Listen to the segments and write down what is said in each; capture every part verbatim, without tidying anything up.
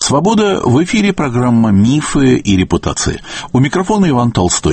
Свобода, в эфире программа «Мифы и репутации». У микрофона Иван Толстой.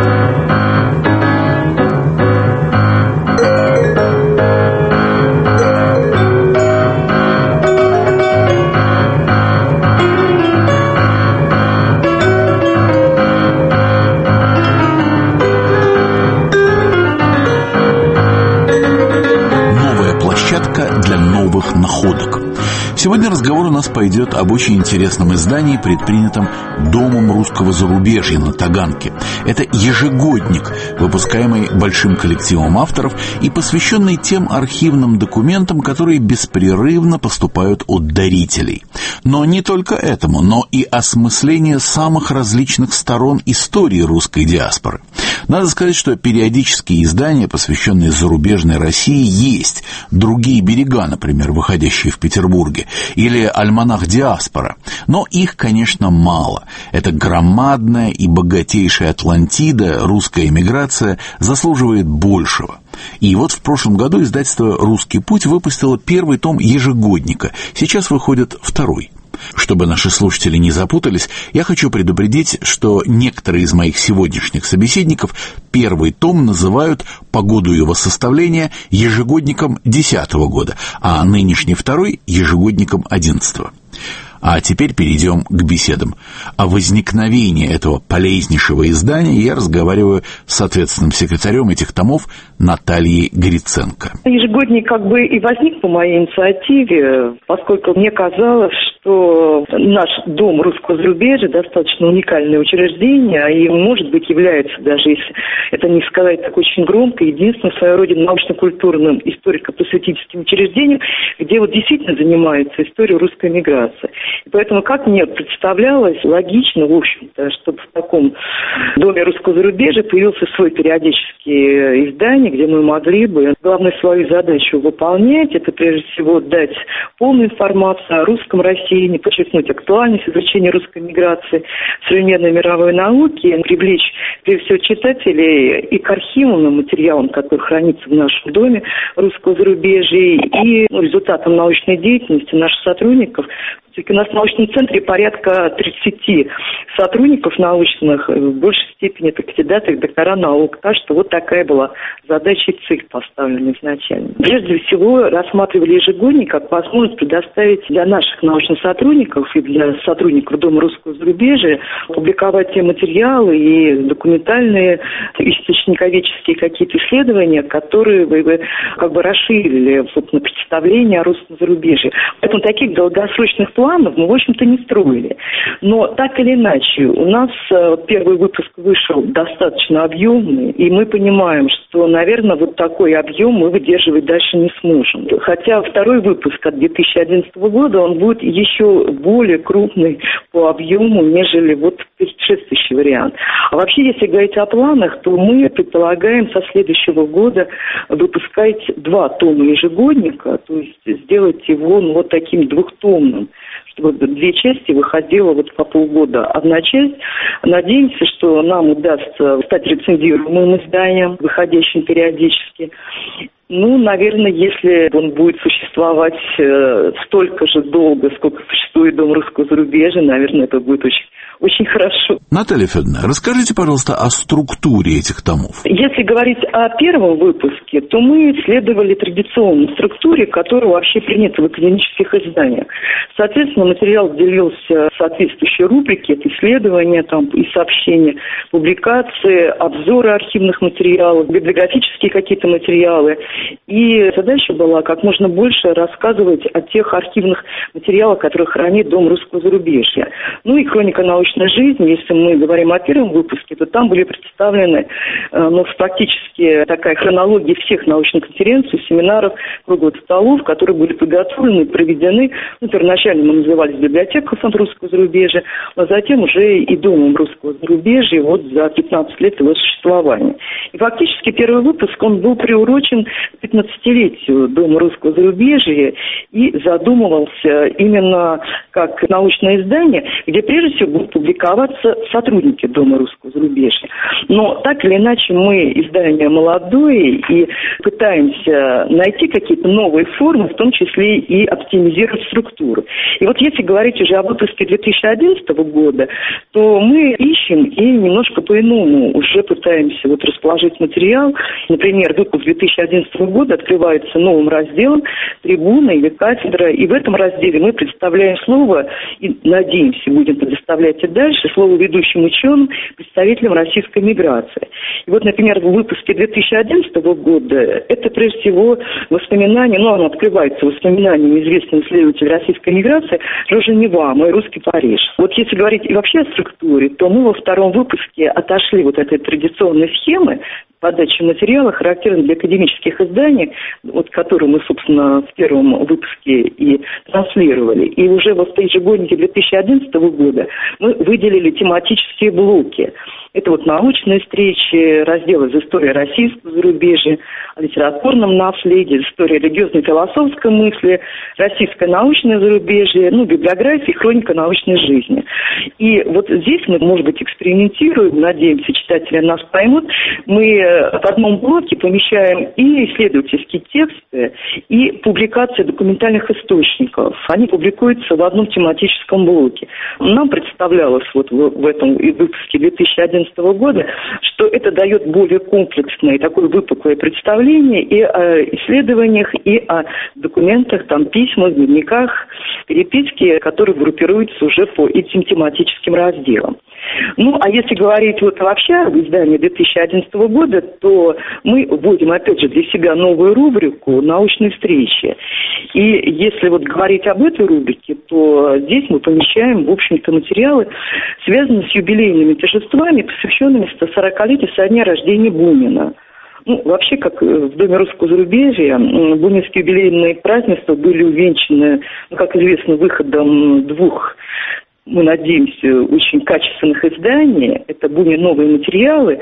Новая площадка для новых находок. Сегодня разговор у нас пойдет об очень интересном издании, предпринятом Домом русского зарубежья на Таганке. Это ежегодник, выпускаемый большим коллективом авторов и посвященный тем архивным документам, которые беспрерывно поступают от дарителей. Но не только этому, но и осмысление самых различных сторон истории русской диаспоры. Надо сказать, что периодические издания, посвященные зарубежной России, есть. «Другие берега», например, выходящие в Петербурге, или «Альманах Диаспора». Но их, конечно, мало. Это громадная и богатейшая Атлантида, русская эмиграция, заслуживает большего. И вот в прошлом году издательство «Русский путь» выпустило первый том ежегодника. Сейчас выходит второй. Чтобы наши слушатели не запутались, я хочу предупредить, что некоторые из моих сегодняшних собеседников первый том называют по году его составления ежегодником десятого года, а нынешний второй – ежегодником одиннадцатого. А теперь перейдем к беседам. О возникновении этого полезнейшего издания я разговариваю с ответственным секретарем этих томов Натальей Гриценко. Ежегодник как бы и возник по моей инициативе, поскольку мне казалось, что наш Дом русского зарубежья достаточно уникальное учреждение, и, может быть, является, даже если это не сказать так очень громко, единственным в своей роде научно-культурным историко-просветительским учреждением, где вот действительно занимается историей русской миграции. И поэтому, как мне представлялось, логично, в общем-то, чтобы в таком Доме русского зарубежья появился свой периодический издание, где мы могли бы главную свою задачу выполнять, это прежде всего дать полную информацию о русском России, подчеркнуть актуальность изучения русской миграции в современной мировой науке, привлечь, прежде всего, читателей и к архивным материалам, который хранится в нашем Доме русского зарубежья, и ну, результатам научной деятельности наших сотрудников. У нас в научном центре порядка тридцати сотрудников научных, в большей степени это кандидаты и доктора наук. Так что вот такая была задача и цель поставлена изначально. Прежде всего рассматривали ежегодник как возможность предоставить для наших научных сотрудников и для сотрудников Дома русского зарубежья публиковать те материалы и документальные, источниковедческие какие-то исследования, которые бы как бы расширили, собственно, представление о русском зарубежье. Поэтому таких долгосрочных планов мы, в общем-то, не строили. Но так или иначе, у нас первый выпуск вышел достаточно объемный, и мы понимаем, что, наверное, вот такой объем мы выдерживать дальше не сможем. Хотя второй выпуск от две тысячи одиннадцатого года, он будет еще более крупный по объему, нежели вот предшествующий вариант. А вообще, если говорить о планах, то мы предполагаем со следующего года выпускать два тома ежегодника, то есть сделать его ну, вот таким двухтомным, чтобы две части выходило вот по полгода. Одна часть. Надеемся, что нам удастся стать рецензируемым изданием, выходящим периодически. Ну, наверное, если он будет существовать э, столько же долго, сколько существует Дом русского зарубежья, наверное, это будет очень, очень хорошо. Наталья Федоровна, расскажите, пожалуйста, о структуре этих томов. Если говорить о первом выпуске, то мы следовали традиционной структуре, которая вообще принята в академических изданиях. Соответственно, материал делился в соответствующие рубрики, это исследования, там, и сообщения, публикации, обзоры архивных материалов, библиографические какие-то материалы. И задача была как можно больше рассказывать о тех архивных материалах, которые хранит Дом русского зарубежья. Ну и хроника научной жизни, если мы говорим о первом выпуске, то там были представлены ну, практически такая хронология всех научных конференций, семинаров, круглых столов, которые были подготовлены и проведены. Ну, первоначально мы назывались библиотекой Фонда русского зарубежья, а затем уже и Домом русского зарубежья вот за пятнадцать лет его существования. И фактически первый выпуск, он был приурочен пятнадцатилетию Дома русского зарубежья и задумывался именно как научное издание, где прежде всего будут публиковаться сотрудники Дома русского зарубежья. Но так или иначе мы издание молодое и пытаемся найти какие-то новые формы, в том числе и оптимизировать структуру. И вот если говорить уже об выпуске две тысячи одиннадцатого года, то мы ищем и немножко по-иному уже пытаемся вот расположить материал. Например, выпуск две тысячи одиннадцатого года открывается новым разделом «Трибуна» или «Кафедра». И в этом разделе мы представляем слово, и, надеемся, будем предоставлять и дальше, слово ведущим ученым, представителям российской миграции. И вот, например, в выпуске две тысячи одиннадцатого года это, прежде всего, воспоминания, ну, оно открывается воспоминаниями известного исследователя российской миграции Жоржа Нева «Мой русский Париж». Вот если говорить и вообще о структуре, то мы во втором выпуске отошли вот от этой традиционной схемы подачи материала, характерных для академических изданий, вот, которые мы, собственно, в первом выпуске и транслировали. И уже в ежегоднике две тысячи одиннадцатого года мы выделили тематические блоки. Это вот научные встречи, разделы из истории российского зарубежья, о литературном наследии, история религиозно-философской мысли, российское научное зарубежье, ну, библиография и хроника научной жизни. И вот здесь мы, может быть, экспериментируем, надеемся, читатели нас поймут. Мы в одном блоке помещаем и исследовательские тексты, и публикации документальных источников. Они публикуются в одном тематическом блоке. Нам представлялось вот в этом выпуске две тысячи одиннадцатого года, что это дает более комплексное, такое выпуклое представление и о исследованиях, и о документах, там, письмах, дневниках, переписке, которые группируются уже по этим тематическим разделам. Ну, а если говорить вот вообще об издании две тысячи одиннадцатого года, то мы вводим, опять же, для себя новую рубрику «Научные встречи». И если вот говорить об этой рубрике, то здесь мы помещаем, в общем-то, материалы, связанные с юбилейными торжествами, посвященными стосорокалетию со дня рождения Бунина. Ну, вообще, как в Доме русского зарубежья, бунинские юбилейные празднества были увенчаны, ну, как известно, выходом двух, мы надеемся, очень качественных изданий. Это «Бунин. Новые материалы»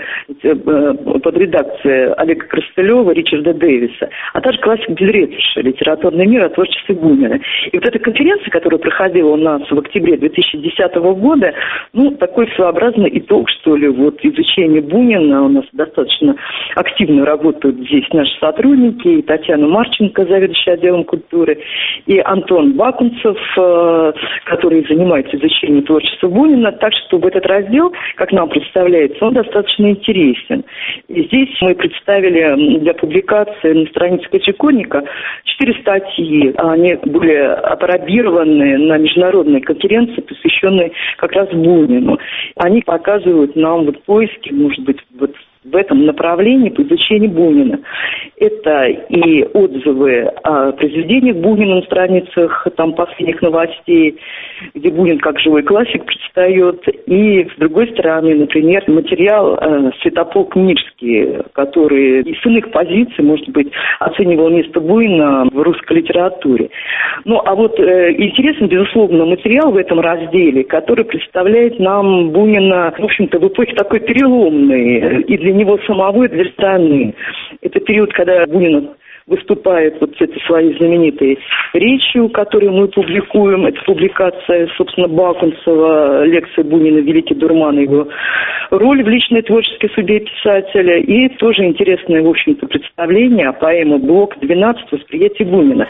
под редакцией Олега Крастылева, Ричарда Дэвиса, а также классик Гильретиша «Литературный мир о творчестве Бунина». И вот эта конференция, которая проходила у нас в октябре две тысячи десятого года, ну, такой своеобразный итог, что ли, вот изучения Бунина. У нас достаточно активно работают здесь наши сотрудники, и Татьяна Марченко, заведующая отделом культуры, и Антон Бакунцев, который занимается изучением творчества Бунина, так что в этот раздел, как нам представляется, он достаточно интересен. И здесь мы представили для публикации на странице Кочеконника четыре статьи. Они были апробированы на международной конференции, посвященной как раз Бунину. Они показывают нам вот поиски, может быть, вот в этом направлении по изучению Бунина. Это и отзывы о произведениях Бунина на страницах там, последних новостей, где Бунин как живой классик предстает, и, с другой стороны, например, материал э, Святополк Нижский, который из иных позиций, может быть, оценивал место Бунина в русской литературе. Ну, а вот э, интересен, безусловно, материал в этом разделе, который представляет нам Бунина, в общем-то, в эпохе такой переломной, и для него самого, и для страны. Это период, когда Бунин выступает вот с этой своей знаменитой речью, которую мы публикуем. Это публикация, собственно, Бакунцева, лекция Бунина «Великий дурман», его роль в личной творческой судьбе писателя. И тоже интересное, в общем-то, представление о поэме «Блок двенадцать. Восприятие Бунина».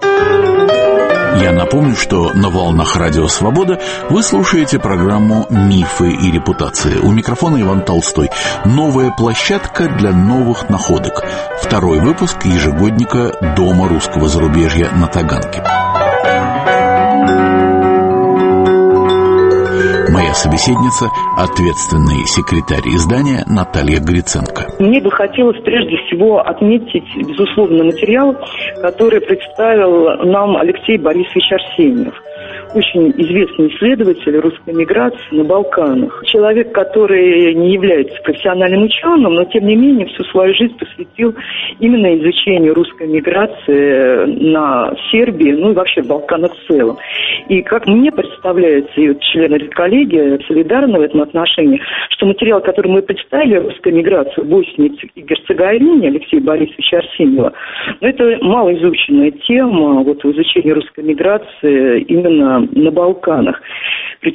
Я напомню, что на волнах Радио Свобода вы слушаете программу «Мифы и репутации». У микрофона Иван Толстой. Новая площадка для новых находок. Второй выпуск ежегодника Дома русского зарубежья на Таганке. Моя собеседница – ответственный секретарь издания Наталья Гриценко. Мне бы хотелось прежде всего отметить, безусловно, материал, который представил нам Алексей Борисович Арсеньев. Очень известный исследователь русской миграции на Балканах. Человек, который не является профессиональным ученым, но тем не менее всю свою жизнь посвятил именно изучению русской миграции на Сербии, ну и вообще Балканах в целом. И как мне представляется, и вот члены редколлегии солидарны в этом отношении, что материал, который мы представили, русская миграция в Боснии и Герцеговине Алексея Борисовича Арсеньева, ну, это малоизученная тема вот, в изучении русской миграции именно на Балканах. Причем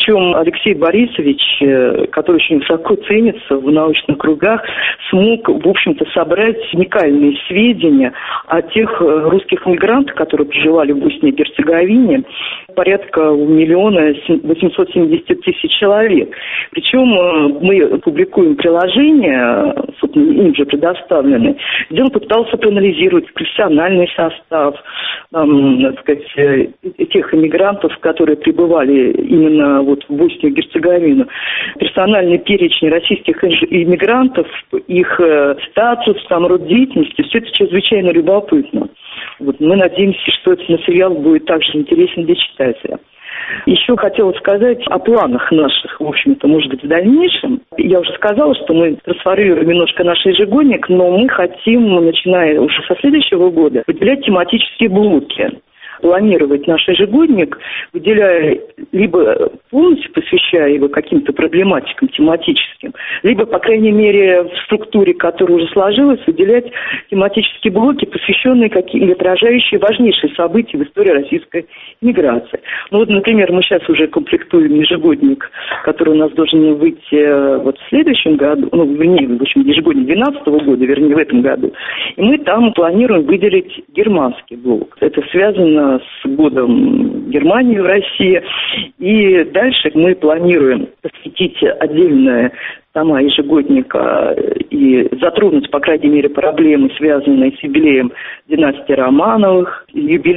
Причем Алексей Борисович, который очень высоко ценится в научных кругах, смог, в общем-то, собрать уникальные сведения о тех русских мигрантах, которые проживали в Боснии и Герцеговине, порядка миллиона восемьсот семьдесят тысяч человек. Причем мы публикуем приложения, собственно, им же предоставлены, где он пытался проанализировать профессиональный состав, там, так сказать, тех иммигрантов, которые прибывали именно вот в Боснию и Герцеговину. Персональный перечень российских иммигрантов, их статус, там, род деятельности, все это чрезвычайно любопытно. Вот, мы надеемся, что этот материал будет также интересен для читателя. Еще хотела сказать о планах наших, в общем-то, может быть, в дальнейшем. Я уже сказала, что мы трансформируем немножко наш ежегодник, но мы хотим, начиная уже со следующего года, выделять тематические блоки. Планировать наш ежегодник, выделяя либо полностью посвящая его каким-то проблематикам тематическим, либо, по крайней мере, в структуре, которая уже сложилась, выделять тематические блоки, посвященные каким-то, отражающие важнейшие события в истории российской миграции. Ну вот, например, мы сейчас уже комплектуем ежегодник, который у нас должен выйти вот в следующем году, ну, вернее, в общем, ежегодник две тысячи двенадцатого года, вернее, в этом году. И мы там планируем выделить германский блок. Это связано с годом Германии в России. И дальше мы планируем посвятить отдельное тома ежегодника и затронуть, по крайней мере, проблемы, связанные с юбилеем династии Романовых,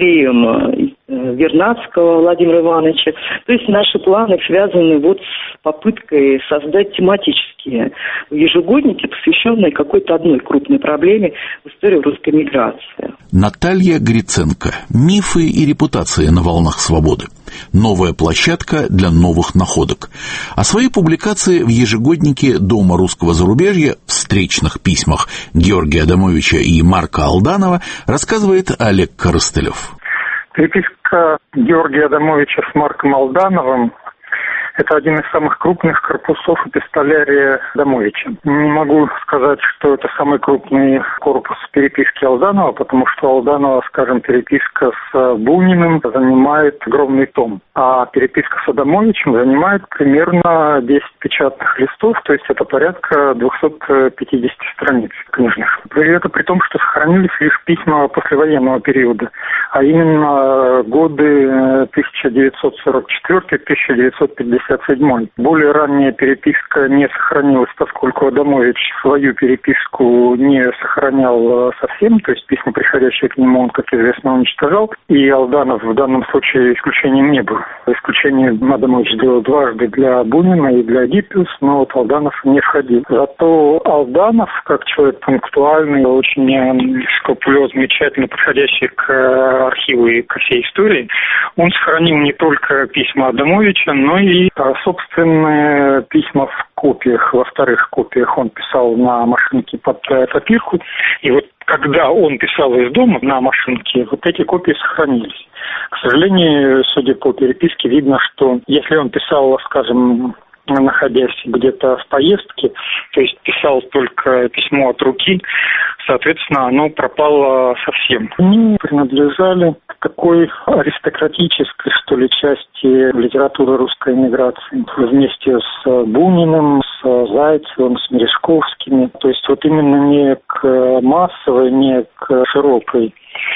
юбилеем Вернадского Владимира Ивановича. То есть наши планы связаны вот с попыткой создать тематические ежегодники, посвященные какой-то одной крупной проблеме в истории русской миграции. Наталья Гриценко. Мифы и репутации на волнах свободы. Новая площадка для новых находок. О своей публикации в ежегоднике Дома русского зарубежья в встречных письмах Георгия Адамовича и Марка Алданова рассказывает Олег Коростылев. Переписка Георгия Адамовича с Марком Алдановым – это один из самых крупных корпусов эпистолярия Адамовича. Не могу сказать, что это самый крупный корпус переписки Алданова, потому что Алданова, скажем, переписка с Буниным занимает огромный том, а переписка с Адамовичем занимает примерно десять печатных листов, то есть это порядка двести пятьдесят страниц книжных. Это при том, что сохранились лишь письма послевоенного периода, а именно годы тысяча девятьсот сорок четвёртый — тысяча девятьсот пятьдесят седьмой. Более ранняя переписка не сохранилась, поскольку Адамович свою переписку не сохранял совсем, то есть письма, приходящие к нему, он, как известно, уничтожал, и Алданов в данном случае исключением не был. Исключение Адамович сделал дважды для Бунина и для Гиппиус, но вот Алданов не входил. Зато Алданов, как человек пунктуальный, очень скрупулезный, тщательно подходящий к архиву и ко всей истории, он сохранил не только письма Адамовича, но и собственные письма в копиях. Во вторых копиях он писал на машинке под копирку. И вот когда он писал из дома на машинке, вот эти копии сохранились. К сожалению, судя по переписке, видно, что если он писал, скажем, находясь где-то в поездке, то есть писал только письмо от руки, соответственно, оно пропало совсем. Они принадлежали к такой аристократической, что ли, части литературы русской эмиграции. Вместе с Буниным, с Зайцевым, с Мережковскими. То есть вот именно не к массовой, не к широкой.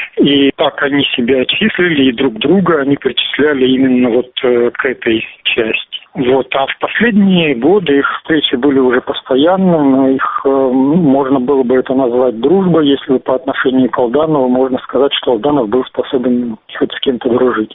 И так они себя числили, и друг друга они причисляли именно вот к этой части. Вот, а в последние годы их встречи были уже постоянными, их э, можно было бы это назвать дружбой, если по отношению к Алданову можно сказать, что Алданов был способен хоть с кем-то дружить.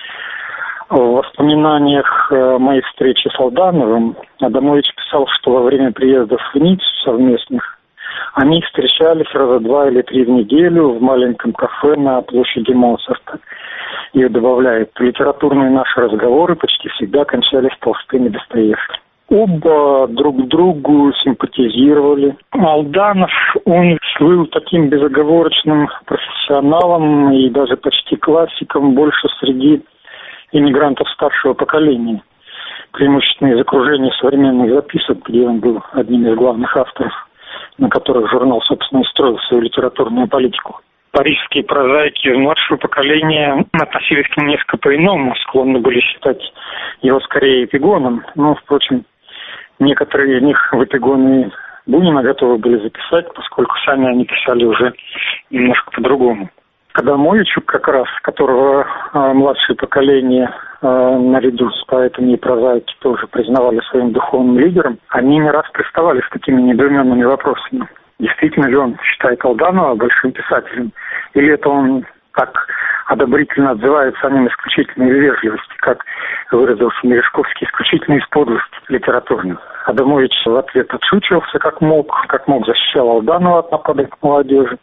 В воспоминаниях э, моей встречи с Алдановым Адамович писал, что во время приездов в Ниццу совместных они встречались раза два или три в неделю в маленьком кафе на площади Моцарта. И добавляет, литературные наши разговоры почти всегда кончались Толстым и Достоевским. Оба друг другу симпатизировали. Алданов, он был таким безоговорочным профессионалом и даже почти классиком больше среди эмигрантов старшего поколения. Преимущественно из окружения современных записок, где он был одним из главных авторов, на которых журнал, собственно, и строил свою литературную политику. Парижские прозаики младшего поколения относились к нему несколько по-иному, склонны были считать его скорее эпигоном. Но, впрочем, некоторые из них в эпигоны Бунина готовы были записать, поскольку сами они писали уже немножко по-другому. Адамовичу, как раз, которого э, младшее поколение э, наряду с поэтами и прозаики тоже признавали своим духовным лидером, они не раз приставали с такими недоуменными вопросами. Действительно ли он считает Алданова большим писателем? Или это он так одобрительно отзывается о нем исключительно из вежливости, как выразился Мережковский, исключительно из подлости литературной? Адамович в ответ отшучивался как мог, как мог защищал Алданова от нападок молодежи.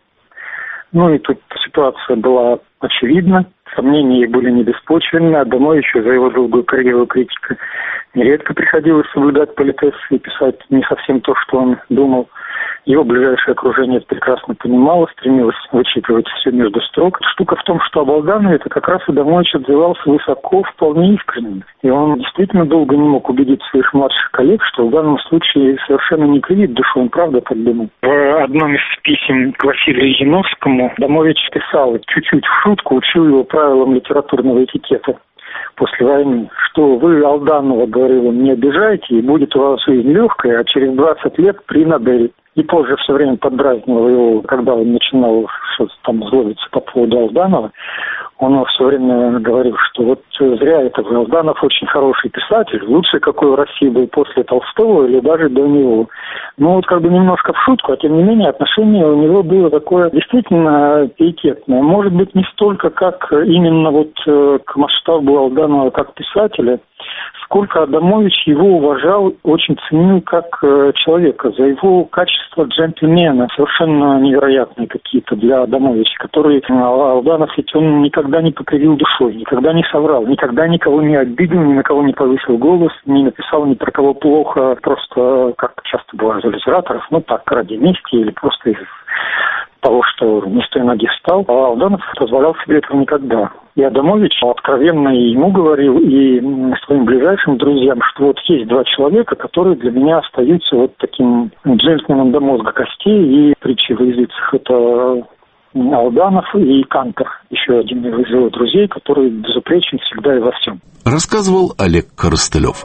Ну и тут ситуация была очевидна, сомнения были не беспочвенны. Адамовичу за его долгую карьеру критика нередко приходилось соблюдать политессы и писать не совсем то, что он думал. Его ближайшее окружение это прекрасно понимало, стремилось вычитывать все между строк. Штука в том, что об Алданове это как раз Адамович отзывался высоко, вполне искренне. И он действительно долго не мог убедить своих младших коллег, что в данном случае совершенно не кривит душу, он правда так думал. В одном из писем к Василию Яновскому Адамович писал, чуть-чуть в шутку учил его правилам литературного этикета после войны, что вы Алданова, говорил он, не обижайте, и будет у вас жизнь легкая, а через двадцать лет принадерит. И позже все время поддразнивал его, когда он начинал что-то там злобиться по поводу Алданова, он все время говорил, что вот зря это Алданов очень хороший писатель, лучший какой в России был после Толстого или даже до него. Ну вот как бы немножко в шутку, а тем не менее отношение у него было такое действительно пиететное. Может быть не столько как именно вот к масштабу Алданова как писателя, сколько Адамович его уважал, очень ценил как человека за его качество джентльмена, совершенно невероятные какие-то для Адамовича, которые Алданов, ведь он никогда не покривил душой, никогда не соврал, никогда никого не обидел, ни на кого не повысил голос, не написал ни про кого плохо, просто, как часто бывает у литераторов, ну так, ради мести или просто из того, что не с той ноги встал, а Алданов позволял себе этого никогда. И Адамович откровенно и ему говорил, и своим ближайшим друзьям, что вот есть два человека, которые для меня остаются вот таким джентльменом до мозга костей, и притчи во языцах это Алданов и Кантор, еще один из его друзей, который безупречен всегда и во всем. Рассказывал Олег Коростылев.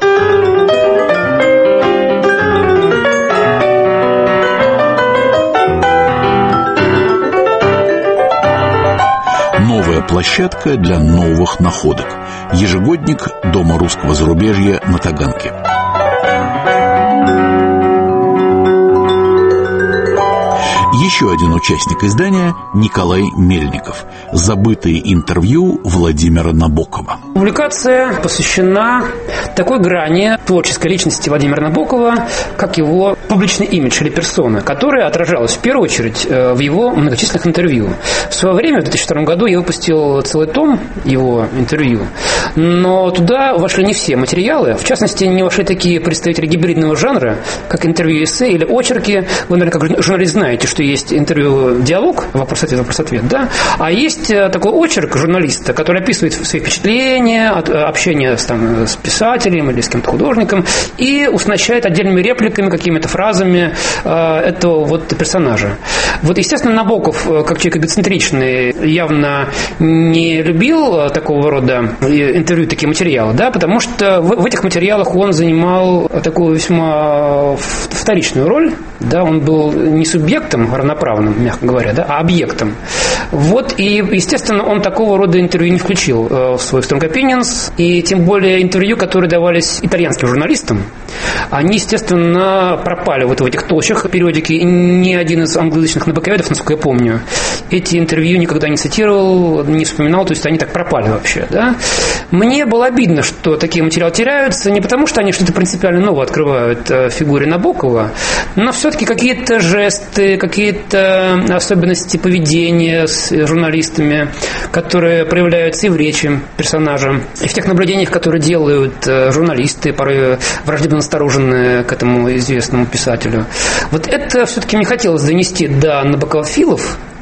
Новая площадка для новых находок. Ежегодник Дома русского зарубежья на Таганке. Еще один участник издания – Николай Мельников. Забытые интервью Владимира Набокова. Публикация посвящена такой грани творческой личности Владимира Набокова, как его публичный имидж или персона, которая отражалась в первую очередь в его многочисленных интервью. В свое время, в две тысячи втором году, я выпустил целый том его интервью, но туда вошли не все материалы. В частности, не вошли такие представители гибридного жанра, как интервью-эссе или очерки. Вы, наверное, как журналист знаете, что есть интервью-диалог, вопрос-ответ, вопрос-ответ, да? А есть такой очерк журналиста, который описывает свои впечатления, общение с, там, с писателем или с кем-то художником и уснащает отдельными репликами, какими-то фразами э, этого вот персонажа. Вот, естественно, Набоков, как человек эгоцентричный, явно не любил такого рода интервью, такие материалы, да, потому что в, в этих материалах он занимал такую весьма вторичную роль, да, он был не субъектом равноправным, мягко говоря, да, а объектом. Вот, и, естественно, он такого рода интервью не включил в свой Strong Opinions, и тем более интервью, которые давались итальянским журналистам, они, естественно, пропали вот в этих толщах периодики, и ни один из англоязычных набоковедов, насколько я помню, эти интервью никогда не цитировал, не вспоминал, то есть они так пропали вообще, да. Мне было обидно, что такие материалы теряются, не потому что они что-то принципиально новое открывают в фигуре Набокова, но все-таки какие-то жесты, какие-то особенности поведения с журналистами, которые проявляются и в речи персонажа, и в тех наблюдениях, которые делают журналисты, порой враждебно настороженные к этому известному писателю. Вот это все-таки мне хотелось донести до набоковофилов,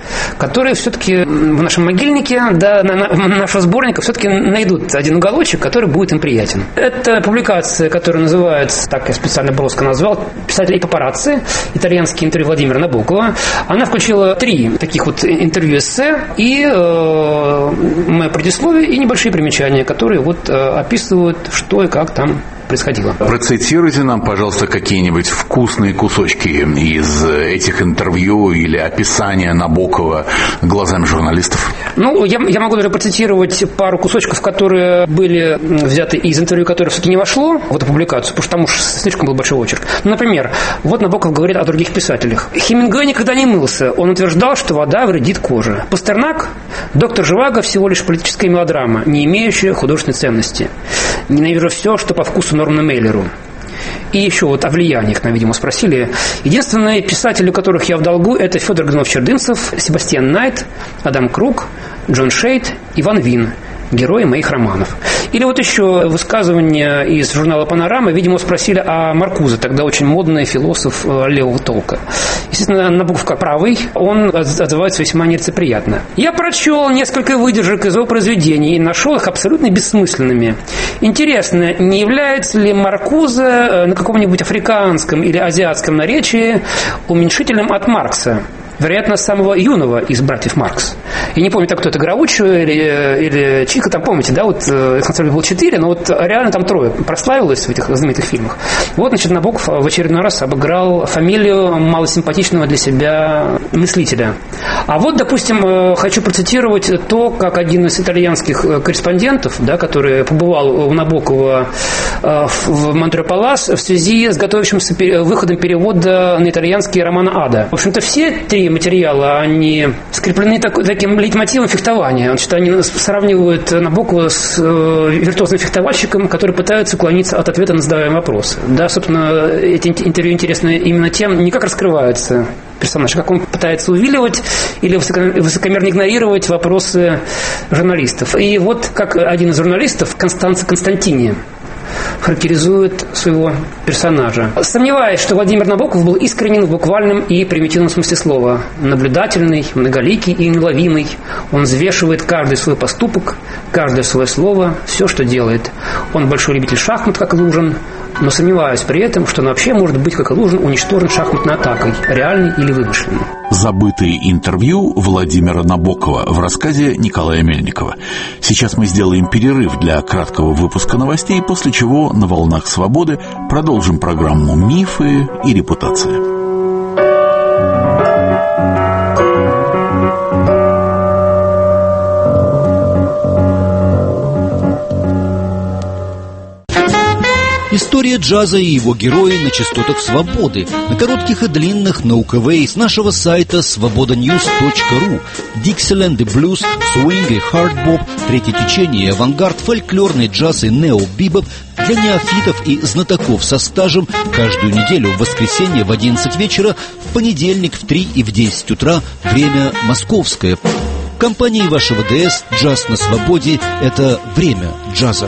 которые все-таки в нашем могильнике, да, на, на, нашего сборника все-таки найдут один уголочек, который будет им приятен. Это публикация, которая называется, так я специально броско назвал, «Писатель и папарацци», итальянские интервью Владимира Набокова. Она включила три таких вот интервью-эссе и э, мое предисловие и небольшие примечания, которые вот э, описывают, что и как там происходило. Процитируйте нам, пожалуйста, какие-нибудь вкусные кусочки из этих интервью или описания Набокова глазами журналистов. Ну, я, я могу даже процитировать пару кусочков, которые были взяты из интервью, которое все-таки не вошло в эту публикацию, потому что там уж слишком был большой очерк. Ну, например, вот Набоков говорит о других писателях. Хемингуэй никогда не мылся. Он утверждал, что вода вредит коже. Пастернак, доктор Живаго, всего лишь политическая мелодрама, не имеющая художественной ценности. Ненавижу все, что по вкусу Норману Мейлеру. И еще вот о влияниях, нам, видимо, спросили. Единственные писатели, у которых я в долгу, это Федор Годунов-Чердынцев, Себастьян Найт, Адам Круг, Джон Шейд, Иван Вин. Герои моих романов. Или вот еще высказывание из журнала «Панорама». Видимо, спросили о Маркузе, тогда очень модный философ левого толка. Естественно, Набоков как правый, он отзывается весьма нелицеприятно. Я прочел несколько выдержек из его произведений и нашел их абсолютно бессмысленными. Интересно, не является ли Маркузе на каком-нибудь африканском или азиатском наречии уменьшителем от Маркса? Вероятно, самого юного из братьев Маркс. Я не помню, так кто это, Грауччо или, или Чика, там помните, да, вот их на самом деле было четыре, но вот реально там трое прославилось в этих знаменитых фильмах. Вот, значит, Набоков в очередной раз обыграл фамилию малосимпатичного для себя мыслителя. А вот, допустим, хочу процитировать то, как один из итальянских корреспондентов, да, который побывал у Набокова в Монтре-Палас в связи с готовящимся выходом перевода на итальянский романа «Ада». В общем-то, все три материала, они скреплены так, таким лейтмотивом фехтования. Значит, они сравнивают Набокова с э, виртуозным фехтовальщиком, который пытается уклониться от ответа на задаваемый вопрос. Да, собственно, эти интервью интересны именно тем, не как раскрывается персонаж, а как он пытается увиливать или высокомерно игнорировать вопросы журналистов. И вот как один из журналистов, Констанцо Константини, характеризует своего персонажа. Сомневаюсь, что Владимир Набоков был искренен в буквальном и примитивном смысле слова. Наблюдательный, многоликий и неуловимый. Он взвешивает каждый свой поступок, каждое свое слово, все, что делает. Он большой любитель шахмат, как Лужин, но сомневаюсь при этом, что он вообще может быть, как и Лужин, уничтожен шахматной атакой, реальной или вымышленной. Забытые интервью Владимира Набокова в рассказе Николая Мельникова. Сейчас мы сделаем перерыв для краткого выпуска новостей, после чего на «Волнах свободы» продолжим программу «Мифы и репутация». История джаза и его герои на частотах свободы, на коротких и длинных, на УКВ, с нашего сайта свобода ньюс точка ру. Диксиленд и блюз, свинг и хардбоп, третье течение и авангард, фольклорный джаз и нео-бибоп для неофитов и знатоков со стажем каждую неделю в воскресенье в одиннадцать вечера, в понедельник в три и в десять утра, время московское. В компании вашего ДС «Джаз на свободе» — это время джаза.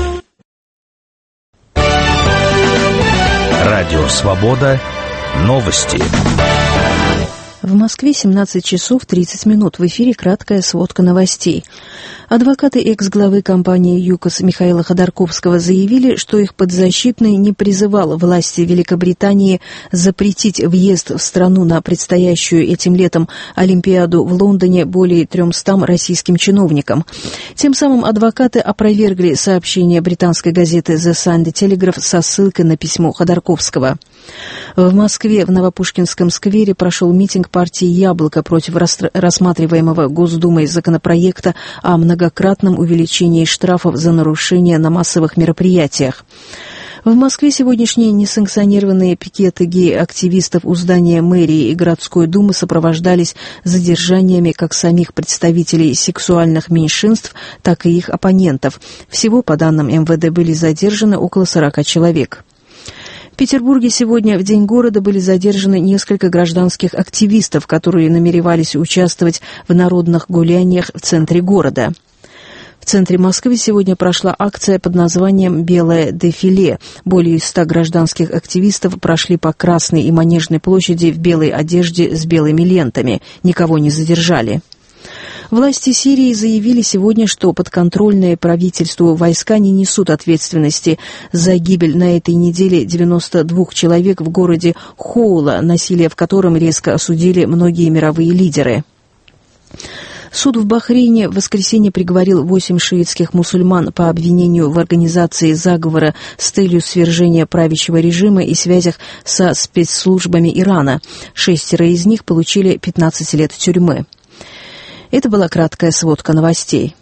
Радио «Свобода». Новости. В Москве семнадцать часов тридцать минут. В эфире краткая сводка новостей. Адвокаты экс-главы компании ЮКОС Михаила Ходорковского заявили, что их подзащитный не призывал власти Великобритании запретить въезд в страну на предстоящую этим летом Олимпиаду в Лондоне более трёмстам российским чиновникам. Тем самым адвокаты опровергли сообщение британской газеты The Sunday Telegraph со ссылкой на письмо Ходорковского. В Москве в Новопушкинском сквере прошел митинг партии «Яблоко» против рассматриваемого Госдумой законопроекта о многократном увеличении штрафов за нарушения на массовых мероприятиях. В Москве сегодняшние несанкционированные пикеты гей-активистов у здания мэрии и городской думы сопровождались задержаниями как самих представителей сексуальных меньшинств, так и их оппонентов. Всего, по данным эм вэ дэ, были задержаны около сорока человек. В Петербурге сегодня, в День города, были задержаны несколько гражданских активистов, которые намеревались участвовать в народных гуляниях в центре города. В центре Москвы сегодня прошла акция под названием «Белое дефиле». Более ста гражданских активистов прошли по Красной и Манежной площади в белой одежде с белыми лентами. Никого не задержали. Власти Сирии заявили сегодня, что подконтрольные правительству войска не несут ответственности за гибель на этой неделе девяноста двух человек в городе Хоула, насилие в котором резко осудили многие мировые лидеры. Суд в Бахрейне в воскресенье приговорил восемь шиитских мусульман по обвинению в организации заговора с целью свержения правящего режима и связях со спецслужбами Ирана. Шестеро из них получили пятнадцать лет тюрьмы. Это была краткая сводка новостей.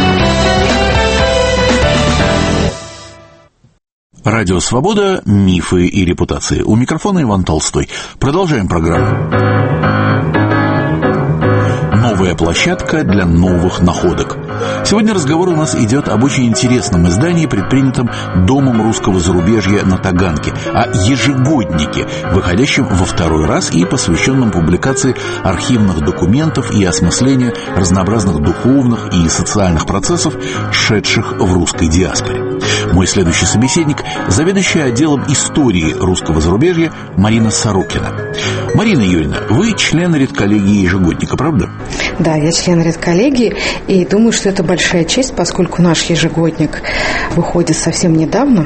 Радио «Свобода. Мифы и репутации». У микрофона Иван Толстой. Продолжаем программу. Новая площадка для новых находок. Сегодня разговор у нас идет об очень интересном издании, предпринятом Домом русского зарубежья на Таганке, о ежегоднике, выходящем во второй раз и посвященном публикации архивных документов и осмыслению разнообразных духовных и социальных процессов, шедших в русской диаспоре. Мой следующий собеседник – заведующая отделом истории русского зарубежья Марина Сорокина. Марина Юрьевна, вы член редколлегии ежегодника, правда? Да, я член редколлегии, и думаю, что это большая честь, поскольку наш ежегодник выходит совсем недавно,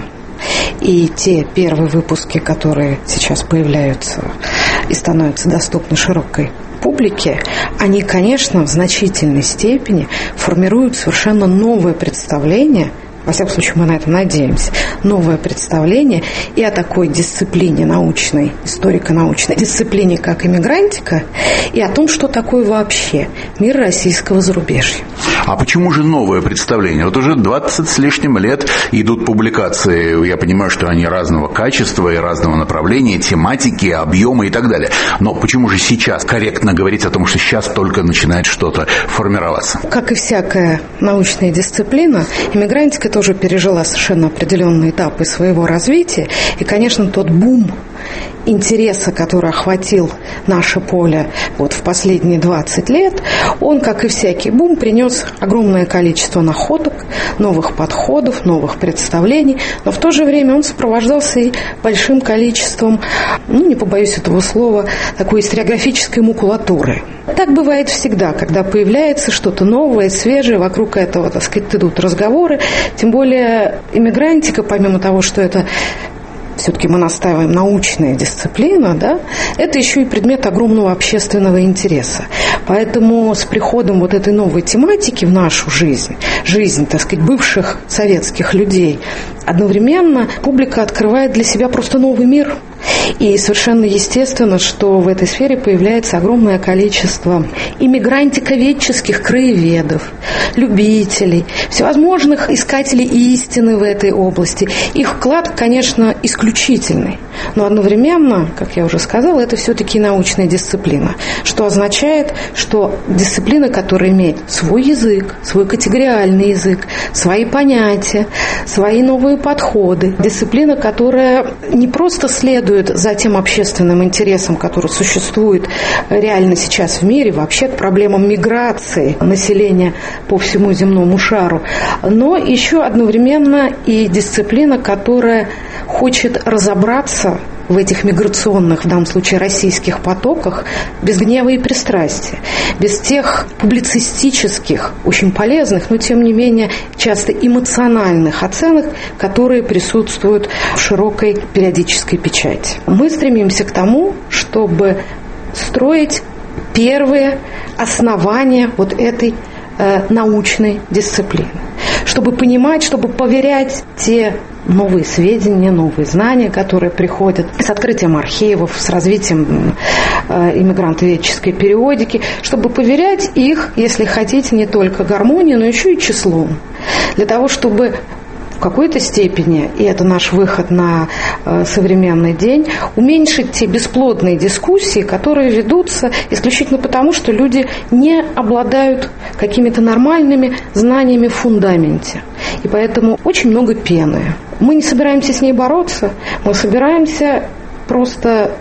и те первые выпуски, которые сейчас появляются и становятся доступны широкой публике, они, конечно, в значительной степени формируют совершенно новое представление, во всяком случае, мы на это надеемся, новое представление и о такой дисциплине научной, историко-научной дисциплине, как иммигрантика, и о том, что такое вообще мир российского зарубежья. А почему же новое представление? Вот уже двадцать с лишним лет идут публикации, я понимаю, что они разного качества и разного направления, тематики, объема и так далее. Но почему же сейчас корректно говорить о том, что сейчас только начинает что-то формироваться? Как и всякая научная дисциплина, иммигрантика тоже пережила совершенно определенные этапы своего развития. И, конечно, тот бум интереса, который охватил наше поле вот в последние двадцать лет, он, как и всякий бум, принес огромное количество находок, новых подходов, новых представлений, но в то же время он сопровождался и большим количеством, ну, не побоюсь этого слова, такой историографической макулатуры. Так бывает всегда, когда появляется что-то новое, свежее, вокруг этого, так сказать, идут разговоры, тем более иммигрантика, помимо того, что это все-таки мы настаиваем научная дисциплина, да, это еще и предмет огромного общественного интереса. Поэтому с приходом вот этой новой тематики в нашу жизнь, жизнь, так сказать, бывших советских людей, одновременно публика открывает для себя просто новый мир. И совершенно естественно, что в этой сфере появляется огромное количество иммигрантиковедческих краеведов, любителей, всевозможных искателей истины в этой области. Их вклад, конечно, исключительный. Но одновременно, как я уже сказала, это все-таки научная дисциплина. Что означает, что дисциплина, которая имеет свой язык, свой категориальный язык, свои понятия, свои новые подходы. Дисциплина, которая не просто следует за тем общественным интересом, который существует реально сейчас в мире, вообще к проблемам миграции населения по всему земному шару, но еще одновременно и дисциплина, которая хочет разобраться в этих миграционных, в данном случае российских потоках, без гнева и пристрастия, без тех публицистических, очень полезных, но тем не менее часто эмоциональных оценок, которые присутствуют в широкой периодической печати. Мы стремимся к тому, чтобы строить первые основания вот этой э, научной дисциплины, чтобы понимать, чтобы поверять те новые сведения, новые знания, которые приходят с открытием архивов, с развитием э, иммигрантоведческой периодики, чтобы поверять их, если хотите, не только гармонию, но еще и числом. Для того, чтобы в какой-то степени, и это наш выход на э, современный день, уменьшить те бесплодные дискуссии, которые ведутся исключительно потому, что люди не обладают какими-то нормальными знаниями в фундаменте. И поэтому очень много пены. Мы не собираемся с ней бороться, мы собираемся просто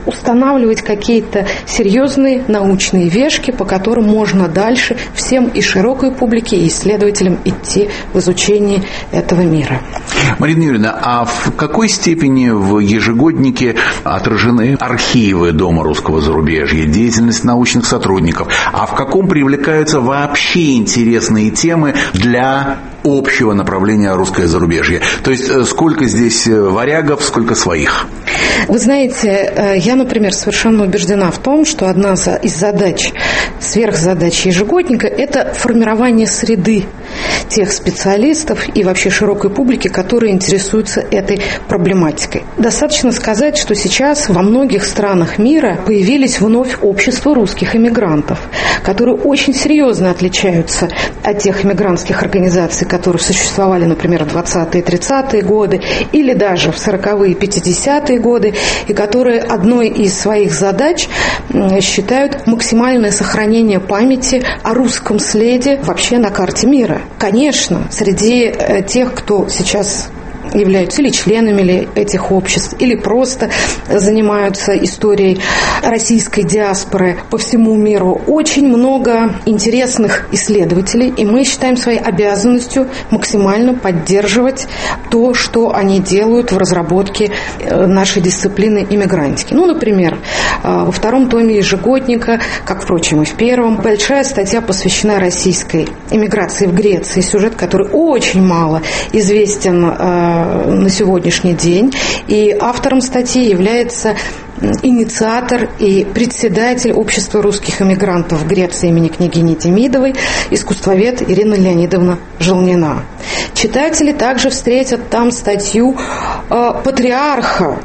устанавливать какие-то серьезные научные вешки, по которым можно дальше всем и широкой публике, и исследователям идти в изучении этого мира. Марина Юрьевна, а в какой степени в ежегоднике отражены архивы Дома русского зарубежья, деятельность научных сотрудников, а в каком привлекаются вообще интересные темы для общего направления русское зарубежье? То есть сколько здесь варягов, сколько своих? Вы знаете, я, например, совершенно убеждена в том, что одна из задач, сверхзадач ежегодника – это формирование среды тех специалистов и вообще широкой публики, которые интересуются этой проблематикой. Достаточно сказать, что сейчас во многих странах мира появились вновь общества русских эмигрантов, которые очень серьезно отличаются от тех эмигрантских организаций, которые существовали, например, в двадцатые и тридцатые годы или даже в сороковые и пятидесятые годы, и которые одной из своих задач считают максимальное сохранение памяти о русском следе вообще на карте мира. Конечно, среди тех, кто сейчас являются или членами ли этих обществ, или просто занимаются историей российской диаспоры по всему миру. Очень много интересных исследователей, и мы считаем своей обязанностью максимально поддерживать то, что они делают в разработке нашей дисциплины иммигрантики. Ну, например, во втором томе ежегодника, как, впрочем, и в первом, большая статья посвящена российской эмиграции в Греции, сюжет, который очень мало известен на сегодняшний день. И автором статьи является инициатор и председатель общества русских эмигрантов в Греции имени княгини Демидовой, искусствовед Ирина Леонидовна Желнина. Читатели также встретят там статью э, патриарха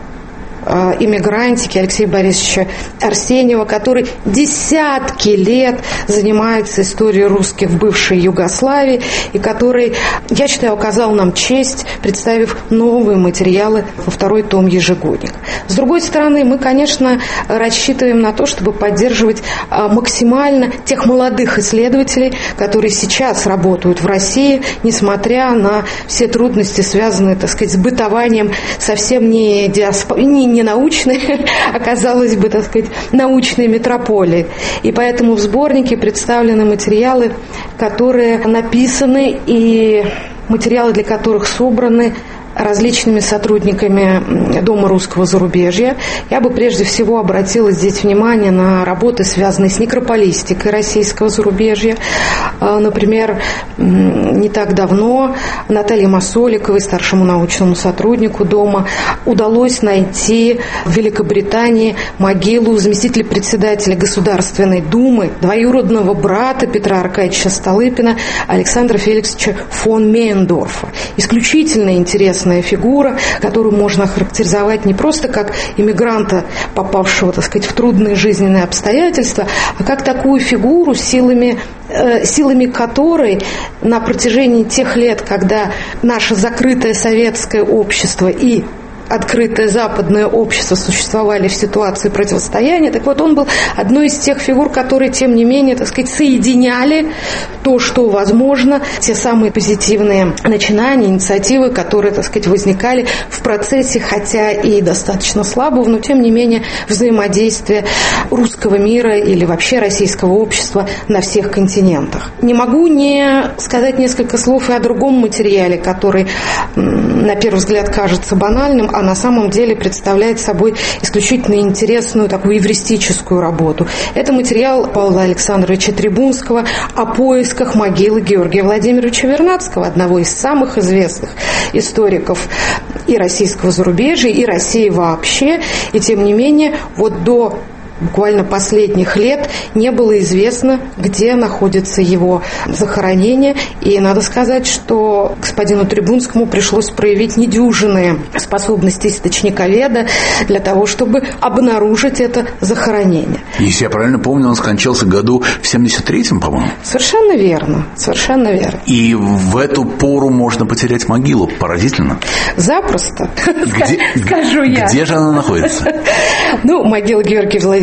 иммигрантики Алексея Борисовича Арсеньева, который десятки лет занимается историей русских в бывшей Югославии и который, я считаю, оказал нам честь, представив новые материалы во второй том ежегодника. С другой стороны, мы, конечно, рассчитываем на то, чтобы поддерживать максимально тех молодых исследователей, которые сейчас работают в России, несмотря на все трудности, связанные, так сказать, с бытованием совсем не диаспоры, не не научной, а, казалось бы, так сказать, научной метрополии. И поэтому в сборнике представлены материалы, которые написаны и материалы, для которых собраны различными сотрудниками Дома русского зарубежья. Я бы прежде всего обратила здесь внимание на работы, связанные с некрополистикой российского зарубежья. Например, не так давно Наталье Масоликовой, старшему научному сотруднику Дома, удалось найти в Великобритании могилу заместителя председателя Государственной Думы, двоюродного брата Петра Аркадьевича Столыпина, Александра Феликсовича фон Мейндорфа. Исключительно интересная фигура, которую можно охарактеризовать не просто как иммигранта, попавшего, так сказать, в трудные жизненные обстоятельства, а как такую фигуру, силами, э, силами которой на протяжении тех лет, когда наше закрытое советское общество и открытое западное общество существовали в ситуации противостояния. Так вот, он был одной из тех фигур, которые, тем не менее, так сказать, соединяли то, что возможно, те самые позитивные начинания, инициативы, которые, так сказать, возникали в процессе, хотя и достаточно слабого, но, тем не менее, взаимодействия русского мира или вообще российского общества на всех континентах. Не могу не сказать несколько слов и о другом материале, который, на первый взгляд, кажется банальным, а на самом деле представляет собой исключительно интересную такую эвристическую работу. Это материал Павла Александровича Трибунского о поисках могилы Георгия Владимировича Вернадского, одного из самых известных историков и российского зарубежья, и России вообще. И тем не менее, вот до буквально последних лет не было известно, где находится его захоронение. И надо сказать, что господину Трибунскому пришлось проявить недюжинные способности источниковеда для того, чтобы обнаружить это захоронение. Если я правильно помню, он скончался году в семьдесят третьем, по-моему. Совершенно верно, совершенно верно. И в эту пору можно потерять могилу. Поразительно. Запросто, Где, скажу я. Где же она находится? Ну, могила Георгия Владимировича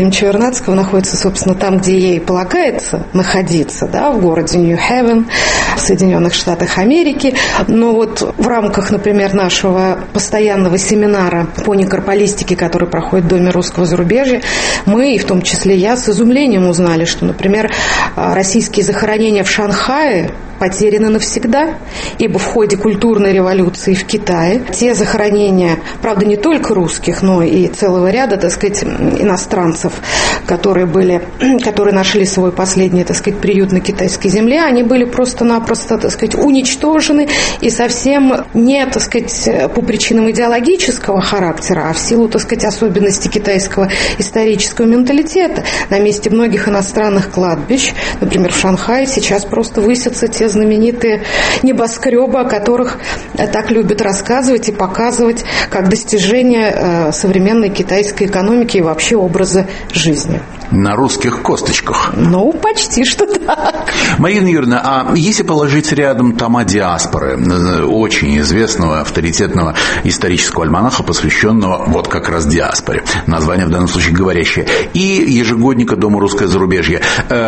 Владимировича Вернадского находится, собственно, там, где ей полагается находиться, да, в городе Нью-Хевен, в Соединенных Штатах Америки. Но вот в рамках, например, нашего постоянного семинара по некрополистике, который проходит в Доме русского зарубежья, мы, и в том числе я, с изумлением узнали, что, например, российские захоронения в Шанхае потеряны навсегда, ибо в ходе культурной революции в Китае те захоронения, правда, не только русских, но и целого ряда, так сказать, иностранцев, которые были, которые нашли свой последний, так сказать, приют на китайской земле, они были просто-напросто, так сказать, уничтожены, и совсем не, так сказать, по причинам идеологического характера, а в силу, так сказать, особенностей китайского исторического менталитета. На месте многих иностранных кладбищ, например, в Шанхае, сейчас просто высятся те знаменитые небоскребы, о которых так любят рассказывать и показывать как достижение современной китайской экономики и вообще образа жизни. На русских косточках. Ну, почти что так. Марина Юрьевна, а если положить рядом тома «Диаспоры», очень известного, авторитетного исторического альманаха, посвященного вот как раз диаспоре, название в данном случае говорящее, и ежегодника Дома русское зарубежье,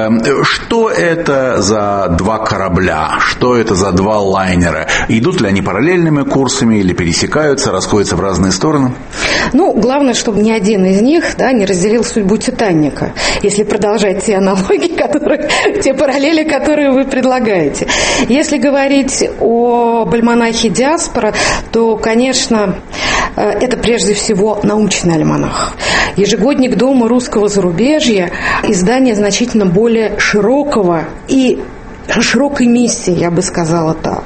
что это за два корабля, что это за два лайнера? Идут ли они параллельными курсами или пересекаются, расходятся в разные стороны? Ну, главное, чтобы ни один из них, да, не разделил судьбу «Титаника», если продолжать те аналогии, которые, те параллели, которые вы предлагаете. Если говорить об альманахе «Диаспора», то, конечно, это прежде всего научный альманах. Ежегодник Дома русского зарубежья – издание значительно более широкого и широкой миссии, я бы сказала так.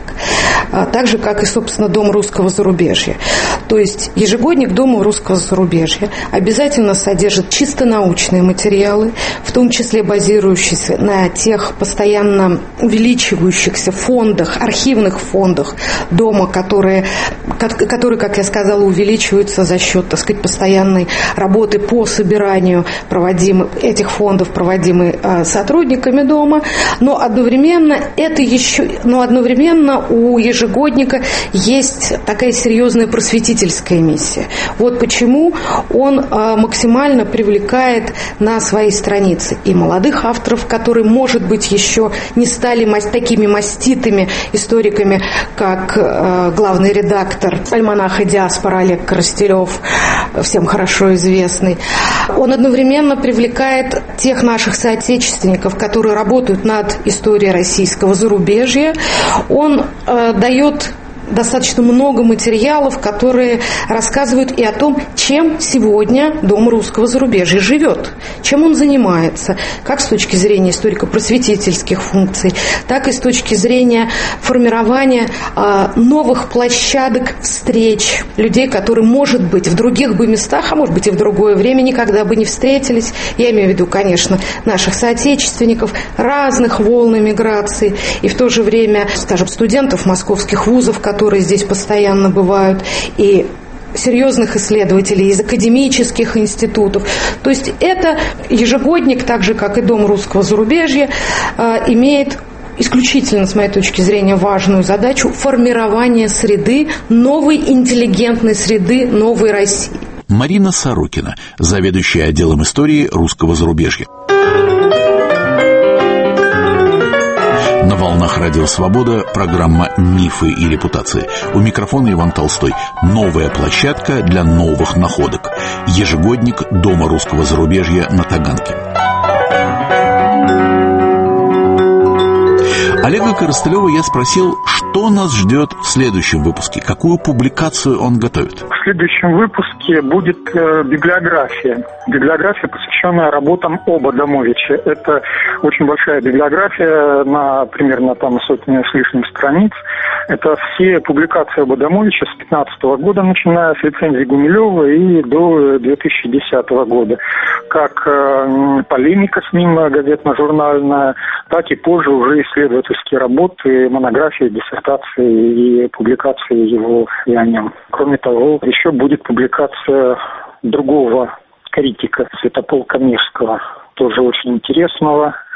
Так же, как и, собственно, Дом русского зарубежья. То есть ежегодник Дома русского зарубежья обязательно содержит чисто научные материалы, в том числе базирующиеся на тех постоянно увеличивающихся фондах, архивных фондах Дома, которые, которые, как я сказала, увеличиваются за счет, так сказать, постоянной работы по собиранию проводимых, этих фондов, проводимой сотрудниками Дома. Но одновременно это еще, но одновременно у ежегодника есть такая серьезная просветительская миссия. Вот почему он максимально привлекает на свои страницы и молодых авторов, которые, может быть, еще не стали такими маститыми историками, как главный редактор альманаха «Диаспора» Олег Коростелев, всем хорошо известный. Он одновременно привлекает тех наших соотечественников, которые работают над историей российского зарубежья. Он э, дает достаточно много материалов, которые рассказывают и о том, чем сегодня Дом русского зарубежья живет, чем он занимается, как с точки зрения историко-просветительских функций, так и с точки зрения формирования э, новых площадок встреч людей, которые, может быть, в других бы местах, а может быть и в другое время никогда бы не встретились. Я имею в виду, конечно, наших соотечественников, разных волн эмиграции, и в то же время, скажем, студентов московских вузов, которые которые здесь постоянно бывают, и серьезных исследователей из академических институтов. То есть это ежегодник, так же, как и Дом русского зарубежья, имеет исключительно, с моей точки зрения, важную задачу формирования среды, новой интеллигентной среды, новой России. Марина Сорокина, заведующая отделом истории русского зарубежья. На волнах Радио Свобода программа «Мифы и репутации». У микрофона Иван Толстой. Новая площадка для новых находок. Ежегодник Дома русского зарубежья на Таганке. Олега Коростелева я спросил, что нас ждет в следующем выпуске, какую публикацию он готовит. В следующем выпуске будет э, библиография. Библиография, посвященная работам об Адамовиче. Это очень большая библиография на примерно там сотню с лишним страниц. Это все публикации об Адамовиче с пятнадцатого года, начиная с лицензии Гумилева и до две тысячи десятого года. Как э, полемика с ним газетно-журнальная, так и позже уже исследовательские работы, монографии, диссертации и публикации его и о нем. Кроме того, еще будет публикация другого критика, Святополка Мирского, тоже очень интересного,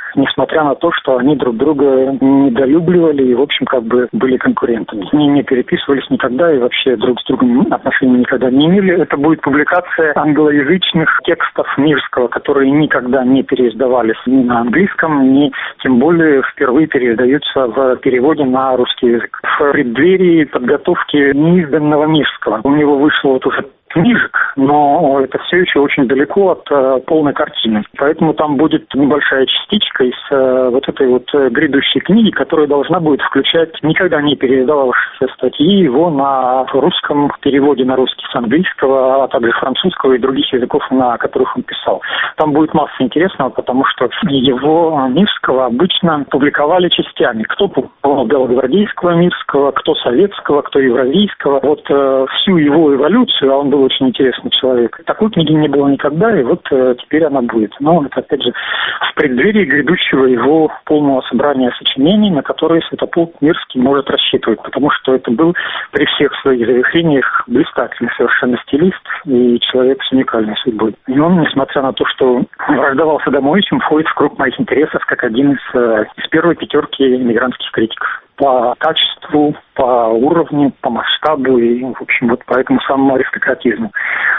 несмотря на то, что они друг друга недолюбливали и, в общем, как бы были конкурентами. Они не переписывались никогда и вообще друг с другом отношений никогда не имели. Это будет публикация англоязычных текстов Мирского, которые никогда не переиздавались ни на английском, ни тем более впервые переиздаются в переводе на русский язык. В преддверии подготовки неизданного Мирского у него вышло вот уже книжек, но это все еще очень далеко от э, полной картины. Поэтому там будет небольшая частичка из э, вот этой вот э, грядущей книги, которая должна будет включать никогда не переиздававшиеся статьи его на русском, переводе на русский с английского, а также французского и других языков, на которых он писал. Там будет масса интересного, потому что его Мирского обычно публиковали частями. Кто публиковал белогвардейского Мирского, кто советского, кто евразийского. Вот э, всю его эволюцию, а он был очень интересный человек. Такой книги не было никогда, и вот э, теперь она будет. Но это, опять же, в преддверии грядущего его полного собрания сочинений, на которые Святополк Мирский может рассчитывать, потому что это был при всех своих завихрениях блистательный совершенно стилист и человек с уникальной судьбой. И он, несмотря на то, что враждовал с Адамовичем, входит в круг моих интересов как один из, э, из первой пятерки эмигрантских критиков. По качеству, по уровню, по масштабу и, в общем, вот по этому самому аристократизму.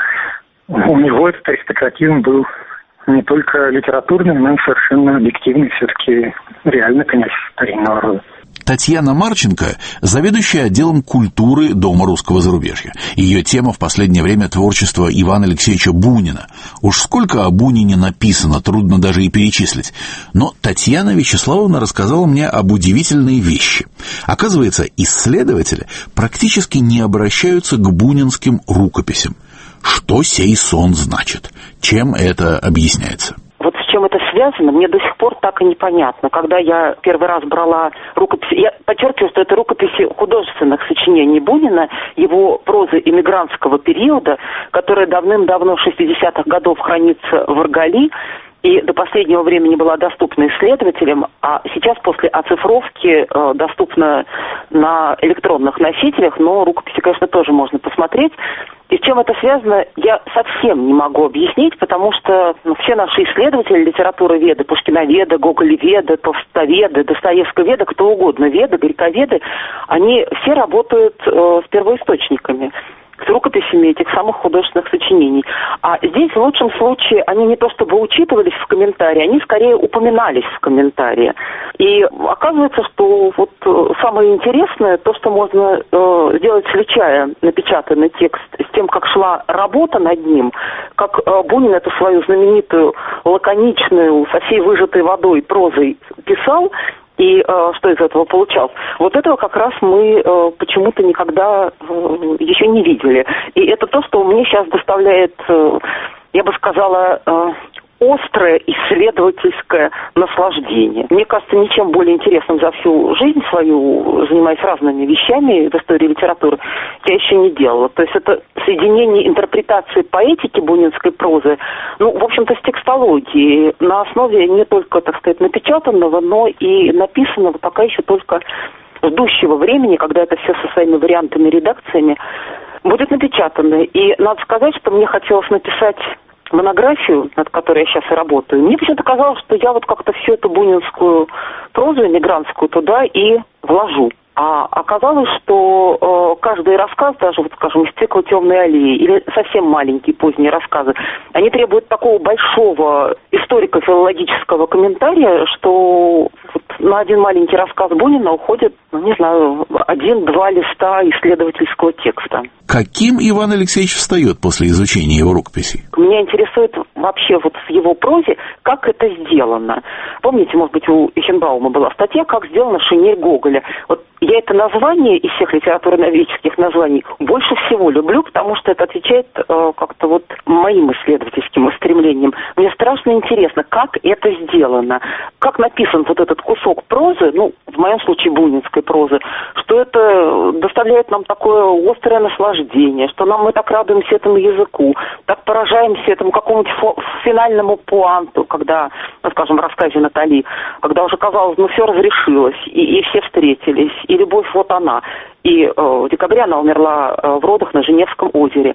У него этот аристократизм был не только литературным, но и совершенно объективный, все-таки реально князь старинного рода. Татьяна Марченко – заведующая отделом культуры Дома русского зарубежья. Ее тема в последнее время – творчество Ивана Алексеевича Бунина. Уж сколько о Бунине написано, трудно даже и перечислить. Но Татьяна Вячеславовна рассказала мне об удивительной вещи. Оказывается, исследователи практически не обращаются к бунинским рукописям. Что сей сон значит? Чем это объясняется? Вот с чем это связано, мне до сих пор так и непонятно. Когда я первый раз брала рукописи, я подчеркиваю, что это рукописи художественных сочинений Бунина, его прозы эмигрантского периода, которая давным-давно в шестидесятых годов хранится в Аргали и до последнего времени была доступна исследователям, а сейчас после оцифровки э, доступна на электронных носителях, но рукописи, конечно, тоже можно посмотреть. И с чем это связано, я совсем не могу объяснить, потому что ну, все наши исследователи литературы веды, Пушкиноведы, Гоголеведы, Толстоведы, Достоевсковеды, кто угодно, веды, грековеды, они все работают э, с первоисточниками, с рукописями этих самых художественных сочинений. А здесь в лучшем случае они не то чтобы учитывались в комментарии, они скорее упоминались в комментарии. И оказывается, что вот самое интересное, то, что можно э, сделать, сличая напечатанный текст с тем, как шла работа над ним, как э, Бунин эту свою знаменитую, лаконичную, со всей выжатой водой прозой писал, и э, что из этого получалось. Вот этого как раз мы э, почему-то никогда э, еще не видели. И это то, что мне сейчас доставляет, э, я бы сказала, э, острое исследовательское наслаждение. Мне кажется, ничем более интересным за всю жизнь свою, занимаясь разными вещами в истории литературы, я еще не делала. То есть это соединение интерпретации поэтики бунинской прозы, ну, в общем-то, с текстологией, на основе не только, так сказать, напечатанного, но и написанного пока еще только ждущего времени, когда это все со своими вариантами, редакциями будет напечатано. И надо сказать, что мне хотелось написать монографию, над которой я сейчас и работаю. Мне почему-то казалось, что я вот как-то всю эту бунинскую прозу эмигрантскую туда и вложу. А оказалось, что э, каждый рассказ, даже, вот, скажем, из цикла «Темной аллеи» или совсем маленькие поздние рассказы, они требуют такого большого историко-филологического комментария, что вот на один маленький рассказ Бунина уходит, ну, не знаю, один-два листа исследовательского текста. Каким Иван Алексеевич встает после изучения его рукописей? Меня интересует вообще вот в его прозе, как это сделано. Помните, может быть, у Эхенбаума была статья «Как сделана шинель Гоголя». Вот я это название из всех литературно-новических названий больше всего люблю, потому что это отвечает э, как-то вот моим исследовательским устремлениям. Мне страшно интересно, как это сделано, как написан вот этот кусок прозы, ну, в моем случае бунинской прозы, что это доставляет нам такое острое наслаждение, что нам мы так радуемся этому языку, так поражаемся этому какому-нибудь фо- финальному пуанту, когда, ну, скажем, в рассказе Натали, когда уже казалось, ну, все разрешилось, и, и все встретились, и любовь вот она. И э, в декабре она умерла э, в родах на Женевском озере.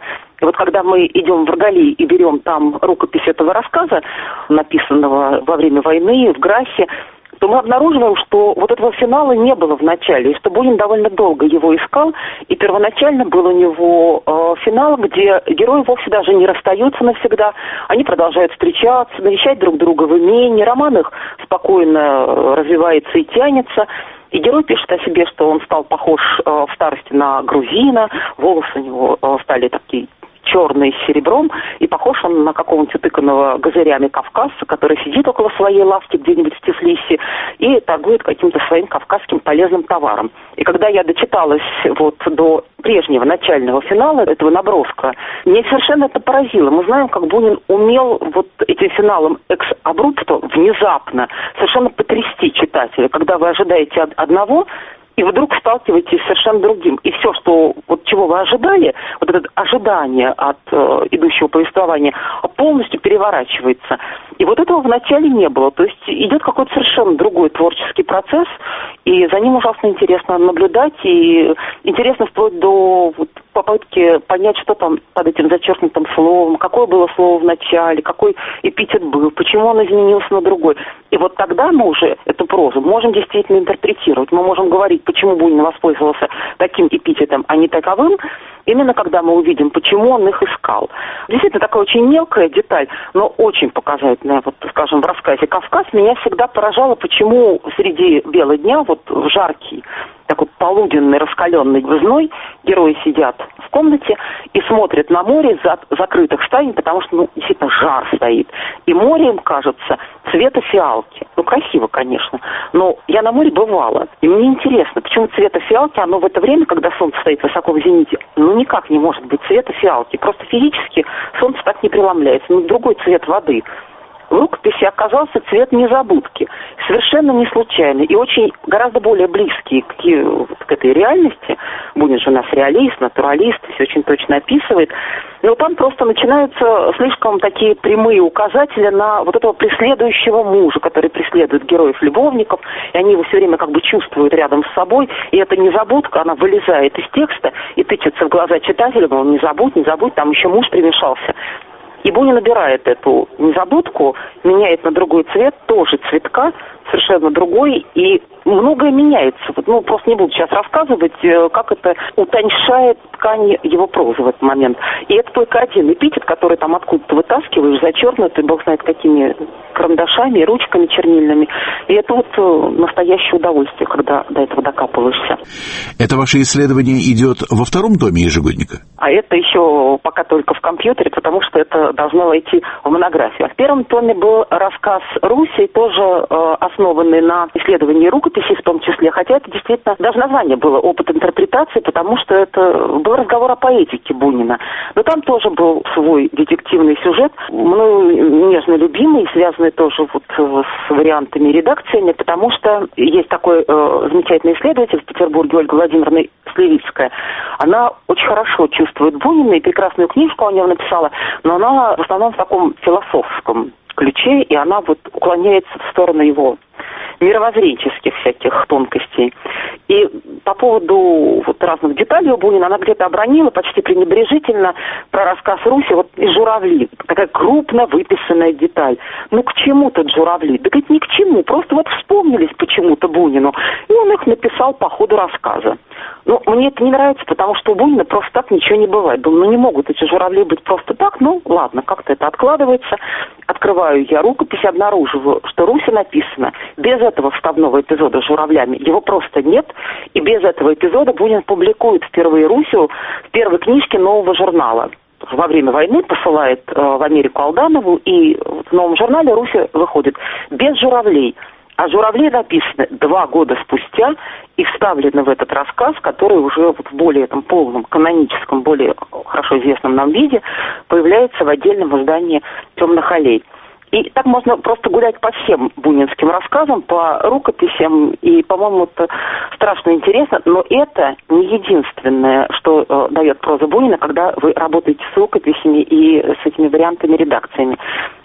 И вот когда мы идем в Ргали и берем там рукопись этого рассказа, написанного во время войны в Грассе, то мы обнаруживаем, что вот этого финала не было в начале, и что Бунин довольно долго его искал, и первоначально был у него э, финал, где герои вовсе даже не расстаются навсегда, они продолжают встречаться, навещать друг друга в имении, роман их спокойно развивается и тянется. И герой пишет о себе, что он стал похож э, в старости на грузина, волосы у него э, стали такие черный с серебром, и похож он на какого-нибудь утыканного газырями кавказца, который сидит около своей лавки где-нибудь в Тифлисе и торгует каким-то своим кавказским полезным товаром. И когда я дочиталась вот до прежнего начального финала этого наброска, меня совершенно это поразило. Мы знаем, как Бунин умел вот этим финалом экс-абрупто внезапно совершенно потрясти читателя, когда вы ожидаете одного, и вдруг сталкиваетесь с совершенно другим. И все, что, вот чего вы ожидали, вот это ожидание от э, идущего повествования, полностью переворачивается. И вот этого вначале не было. То есть идет какой-то совершенно другой творческий процесс, и за ним ужасно интересно наблюдать, и интересно вплоть до вот, попытки понять, что там под этим зачеркнутым словом, какое было слово в начале, какой эпитет был, почему он изменился на другой. И вот тогда мы уже эту прозу можем действительно интерпретировать. Мы можем говорить, почему Бунин воспользовался таким эпитетом, а не таковым, именно когда мы увидим, почему он их искал. Действительно, такая очень мелкая деталь, но очень показательная. Вот, скажем, в рассказе «Кавказ» меня всегда поражало, почему среди бела дня, вот в жаркий, такой полуденный, раскаленный зной, герои сидят в комнате и смотрят на море за закрытых ставень, потому что, ну, действительно, жар стоит. И море им кажется цвета фиалки. Ну, красиво, конечно, но я на море бывала, и мне интересно, почему цвета фиалки, оно в это время, когда солнце стоит высоко в зените, ну, никак не может быть цвета фиалки. Просто физически солнце так не преломляется. Ну, другой цвет воды. В рукописи оказался цвет незабудки, совершенно не случайный и очень гораздо более близкий к, к этой реальности. Бунин же у нас реалист, натуралист, все очень точно описывает. Но там просто начинаются слишком такие прямые указатели на вот этого преследующего мужа, который преследует героев-любовников, и они его все время как бы чувствуют рядом с собой, и эта незабудка, она вылезает из текста и тычется в глаза читателя, мол, не забудь, не забудь, там еще муж примешался. И Бунин набирает эту незабудку, меняет на другой цвет, тоже цветка, совершенно другой, и многое меняется. Вот, ну, просто не буду сейчас рассказывать, как это утоньшает ткань его прозы в этот момент. И это только один эпитет, который там откуда-то вытаскиваешь, зачеркнутый, бог знает какими карандашами, ручками чернильными. И это вот настоящее удовольствие, когда до этого докапываешься. Это ваше исследование идет во втором томе ежегодника? А это еще пока только в компьютере, потому что это должно войти в монографию. А в первом томе был рассказ Руси, тоже э, основанный на исследовании рукописей в том числе, хотя это действительно, даже название было «Опыт интерпретации», потому что это был разговор о поэтике Бунина. Но там тоже был свой детективный сюжет, мною нежно любимый, связанный тоже вот с вариантами редакциями, потому что есть такой э, замечательный исследователь в Петербурге, Ольга Владимировна Сливицкая. Она очень хорошо чувствует Бунина, и прекрасную книжку о нем написала, но она в основном в таком философском ключе, и она вот уклоняется в сторону его мировоззренческих всяких тонкостей. И по поводу вот разных деталей у Бунина она где-то обронила почти пренебрежительно про рассказ Руси, вот из «Журавли». Такая крупно выписанная деталь. Ну, к чему тут журавли? Да ведь ни к чему. Просто вот вспомнились почему-то Бунину, и он их написал по ходу рассказа. Ну, мне это не нравится, потому что у Бунина просто так ничего не бывает. Думаю, ну не могут эти журавли быть просто так. Ну, ладно, как-то это откладывается. Открываю я рукопись, обнаруживаю, что Руси написано без этого вставного эпизода с журавлями. Его просто нет. И без этого эпизода Бунин публикует впервые Русю в первой книжке нового журнала. Во время войны посылает э, в Америку Алданову, и в новом журнале Руся выходит без журавлей. А «Журавли» написаны два года спустя и вставлены в этот рассказ, который уже вот в более там, полном, каноническом, более хорошо известном нам виде появляется в отдельном издании «Темных аллей». И так можно просто гулять по всем бунинским рассказам, по рукописям, и, по-моему, это страшно интересно, но это не единственное, что э, дает проза Бунина, когда вы работаете с рукописями и с этими вариантами редакциями.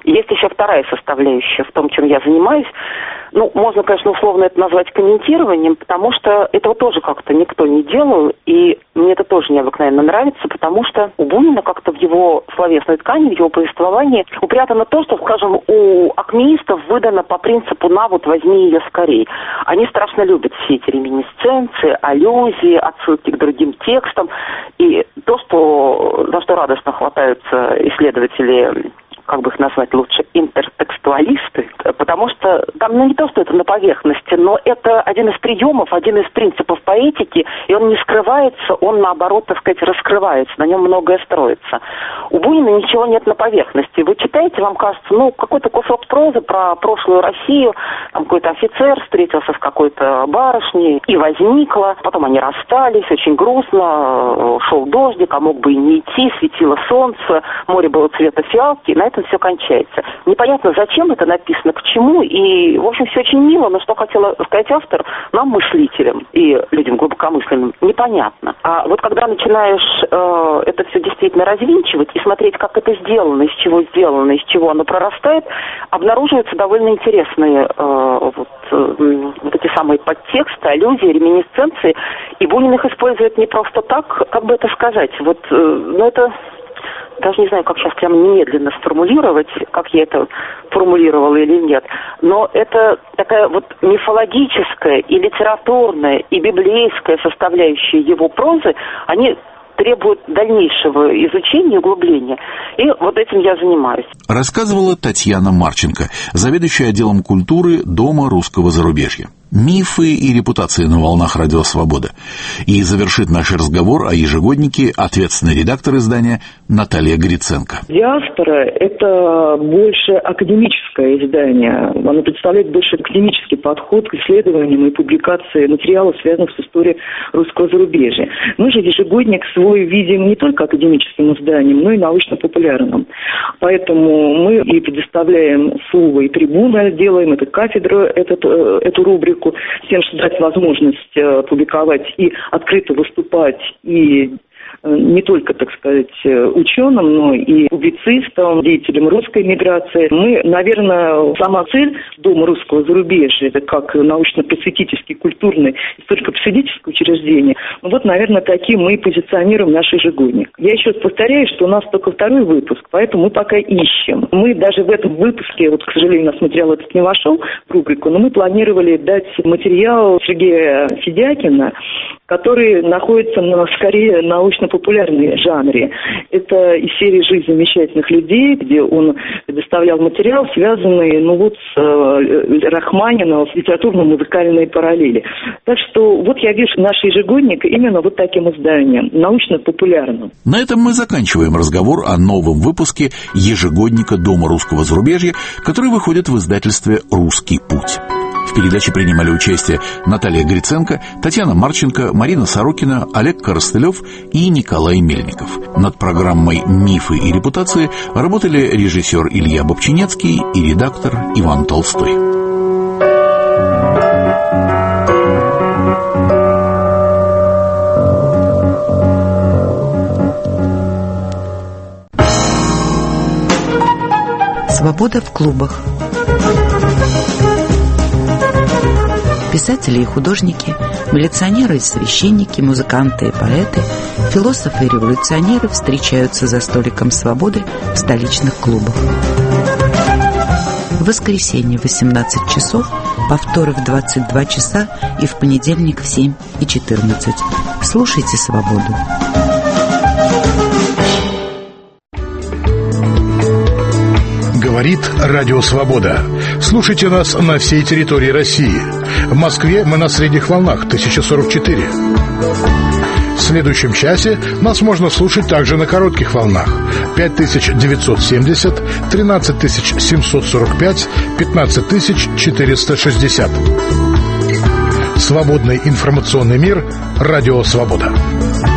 Есть еще вторая составляющая в том, чем я занимаюсь. Ну, можно, конечно, условно это назвать комментированием, потому что этого тоже как-то никто не делал, и мне это тоже необыкновенно нравится, потому что у Бунина как-то в его словесной ткани, в его повествовании упрятано то, что, скажем, у акмеистов выдано по принципу «на, вот возьми ее скорей». Они страшно любят все эти реминисценции, аллюзии, отсылки к другим текстам, и то, что, на что радостно хватаются исследователи, как бы их назвать лучше, интертекстуалисты, потому что там, ну, не то, что это на поверхности, но это один из приемов, один из принципов поэтики, и он не скрывается, он, наоборот, так сказать, раскрывается, на нем многое строится. У Бунина ничего нет на поверхности. Вы читаете, вам кажется, ну, какой-то кусок прозы про прошлую Россию, там какой-то офицер встретился с какой-то барышней, и возникло, потом они расстались, очень грустно, шел дождик, а мог бы и не идти, светило солнце, море было цвета фиалки, и на этом все кончается. Непонятно, зачем это написано, к чему, и, в общем, все очень мило, но что хотела сказать автор, нам, мыслителям и людям глубокомысленным, непонятно. А вот когда начинаешь э, это все действительно развинчивать и смотреть, как это сделано, из чего сделано, из чего оно прорастает, обнаруживаются довольно интересные э, вот, э, вот эти самые подтексты, аллюзии, реминисценции, и Бунин их использует не просто так, как бы это сказать, вот, э, ну это... Даже не знаю, как сейчас прямо немедленно сформулировать, как я это формулировала или нет, но это такая вот мифологическая и литературная, и библейская составляющая его прозы, они требуют дальнейшего изучения и углубления. И вот этим я занимаюсь. Рассказывала Татьяна Марченко, заведующая отделом культуры Дома русского зарубежья. Мифы и репутации на волнах Радио Свобода. И завершит наш разговор о ежегоднике ответственный редактор издания Наталья Гриценко. «Диаспора» — это больше академическое издание. Оно представляет больше академический подход к исследованиям и публикации материалов, связанных с историей русского зарубежья. Мы же ежегодник свой видим не только академическим изданием, но и научно-популярным. Поэтому мы и предоставляем слово и трибуны, делаем эту кафедру, этот, эту рубрику, с тем, чтобы дать возможность э, публиковать и открыто выступать, и э, не только, так сказать, ученым, но и публицистам, деятелям русской миграции. Мы, наверное, сама цель Дома русского зарубежья, это как научно-просветительский, культурный, историко-просветительское учреждение. Ну вот, наверное, таким мы и позиционируем наш ежегодник. Я еще раз повторяю, что у нас только второй выпуск, поэтому мы пока ищем. Мы даже в этом выпуске, вот, к сожалению, у нас материал этот не вошел в рубрику, но мы планировали дать материал Сергея Федякина, который находится на, скорее, научно-популярной жанре. Это из серии «Жизнь замечательных людей», где он предоставлял материал, связанный, ну вот, с э, Рахманиновым, с литературно-музыкальной параллели. Так что вот я вижу наш ежегодник именно вот таким изданием, научно-популярным. На этом мы заканчиваем разговор о новом выпуске ежегодника Дома русского зарубежья, который выходит в издательстве «Русский путь». В передаче принимали участие Наталья Гриценко, Татьяна Марченко, Марина Сорокина, Олег Коростылев и Николай Мельников. Над программой «Мифы и репутации» работали режиссер Илья Бобчинецкий и редактор Иван Толстой. Свобода в клубах. Писатели и художники, милиционеры и священники, музыканты и поэты, философы и революционеры встречаются за столиком свободы в столичных клубах. В воскресенье в восемнадцать часов, повторы в двадцать два часа и в понедельник в семь и четырнадцать. Слушайте «Свободу». Говорит Радио Свобода. Слушайте нас на всей территории России. В Москве мы на средних волнах тысяча сорок четыре. В следующем часе нас можно слушать также на коротких волнах пять тысяч девятьсот семьдесят, тринадцать тысяч семьсот сорок пять, пятнадцать тысяч четыреста шестьдесят. Свободный информационный мир. Радио Свобода.